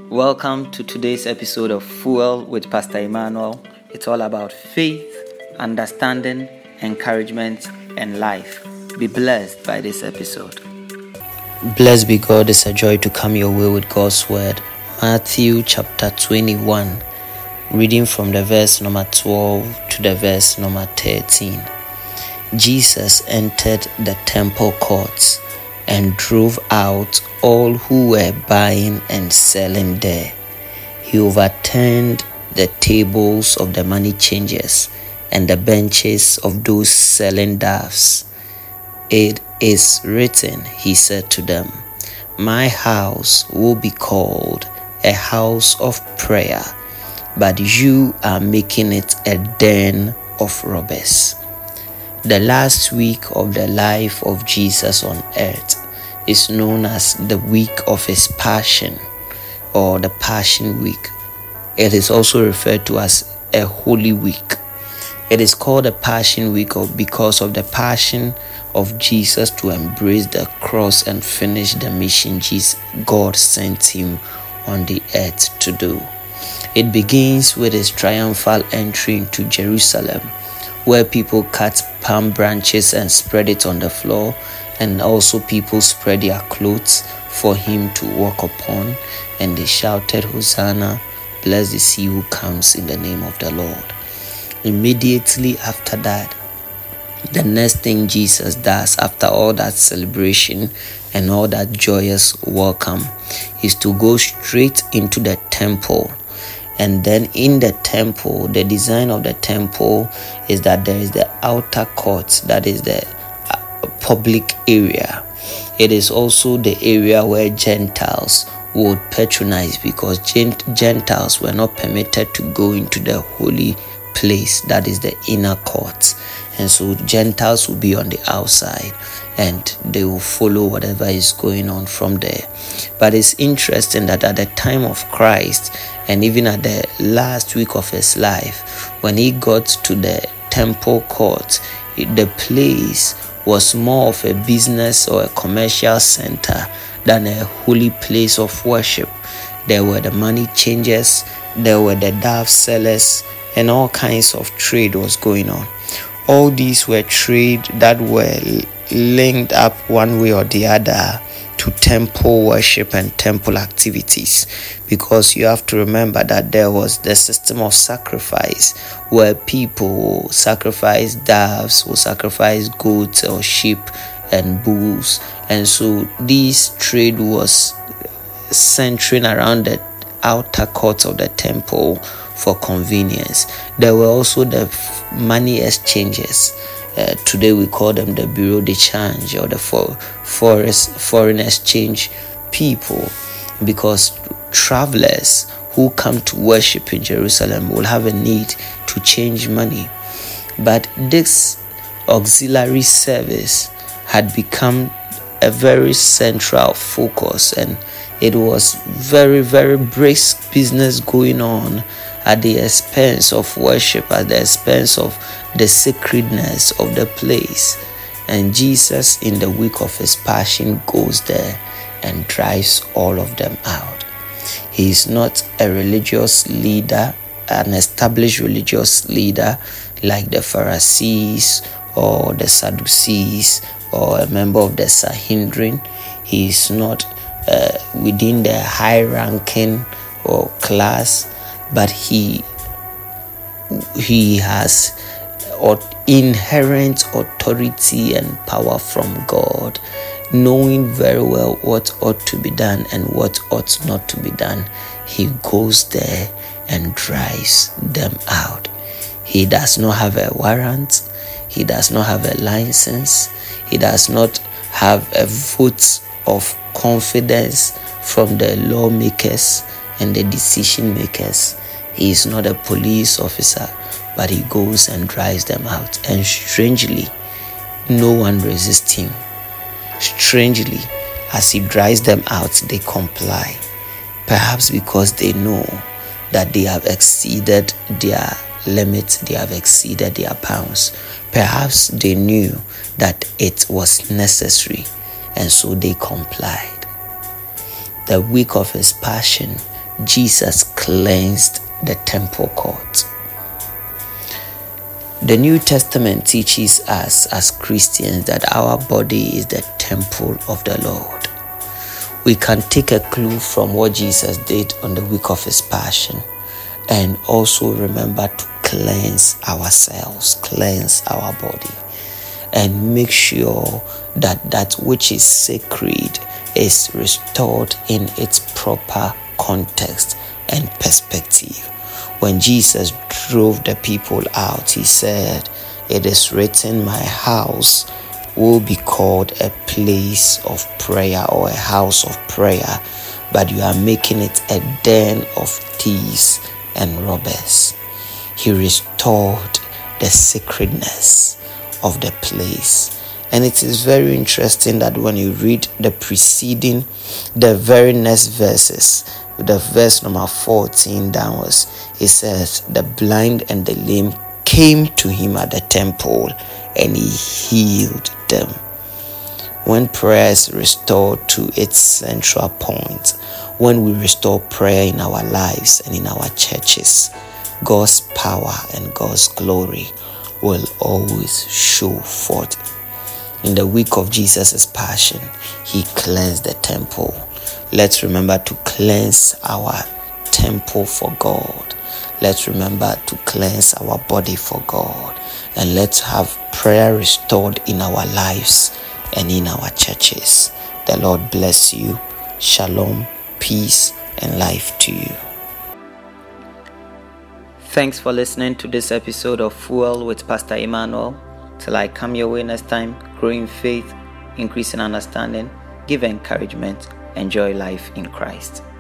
Welcome to today's episode of Fuel with Pastor Emmanuel. It's all about faith, understanding, encouragement, and life. Be blessed by this episode. Blessed be God. It's a joy to come your way with God's word. Matthew chapter 21, reading from the verse number 12 to the verse number 13. Jesus entered the temple courts and drove out all who were buying and selling there. He overturned the tables of the money changers and the benches of those selling doves. "It is written," he said to them, "My house will be called a house of prayer, but you are making it a den of robbers." The last week of the life of Jesus on earth is known as the week of his passion, or the Passion Week. It is also referred to as a Holy Week. It is called a Passion Week because of the passion of Jesus to embrace the cross and finish the mission God sent him on the earth to do. It begins with his triumphal entry into Jerusalem, where people cut palm branches and spread it on the floor, and also people spread their clothes for him to walk upon, and they shouted, "Hosanna, blessed is he who comes in the name of the Lord." Immediately after that, the next thing Jesus does after all that celebration and all that joyous welcome is to go straight into the temple. And then in the temple, the design of the temple is that there is the outer court, that is the public area. It is also the area where Gentiles would patronize, because Gentiles were not permitted to go into the holy place, that is the inner court. And so Gentiles will be on the outside and they will follow whatever is going on from there. But it's interesting that at the time of Christ, and even at the last week of his life, when he got to the temple court, the place was more of a business or a commercial center than a holy place of worship. There were the money changers, there were the dove sellers, and all kinds of trade was going on. All these were trade that were linked up one way or the other to temple worship and temple activities, because you have to remember that there was the system of sacrifice where people will sacrifice doves, will sacrifice goats or sheep and bulls, and so this trade was centering around the outer courts of the temple for convenience. There were also the money exchanges. Today we call them the bureau de change, or the foreign exchange people, because travelers who come to worship in Jerusalem will have a need to change money. But this auxiliary service had become a very central focus, and it was very, very brisk business going on at the expense of worship, at the expense of the sacredness of the place. And Jesus, in the week of his passion, goes there and drives all of them out. He is not a religious leader, an established religious leader like the Pharisees or the Sadducees or a member of the Sanhedrin. He is not within the high ranking or class, but he has inherent authority and power from God, knowing very well what ought to be done and what ought not to be done. He goes there and drives them out. He does not have a warrant. He does not have a license. He does not have a vote of confidence from the lawmakers and the decision makers. He is not a police officer, but he goes and drives them out. And strangely, no one resists him. Strangely, as he drives them out, they comply. Perhaps because they know that they have exceeded their limits, they have exceeded their bounds. Perhaps they knew that it was necessary, and so they complied. The week of his passion Jesus cleansed the temple court. The New Testament teaches us as Christians that our body is the temple of the Lord. We can take a clue from what Jesus did on the week of his passion, and also remember to cleanse ourselves, cleanse our body, and make sure that that which is sacred is restored in its proper context and perspective. When Jesus drove the people out, he said, "It is written, my house will be called a place of prayer or a house of prayer, but you are making it a den of thieves and robbers." He restored the sacredness of the place. And it is very interesting that when you read the very next verses, the verse number 14 downwards, it says, "The blind and the lame came to him at the temple, and he healed them." When prayer is restored to its central point, when we restore prayer in our lives and in our churches, God's power and God's glory will always show forth. In the week of Jesus' passion, he cleansed the temple. Let's remember to cleanse our temple for God. Let's remember to cleanse our body for God. And let's have prayer restored in our lives and in our churches. The Lord bless you. Shalom, peace, and life to you. Thanks for listening to this episode of Fuel with Pastor Emmanuel. Till I come your way next time, grow in faith, increase in understanding, give encouragement, enjoy life in Christ.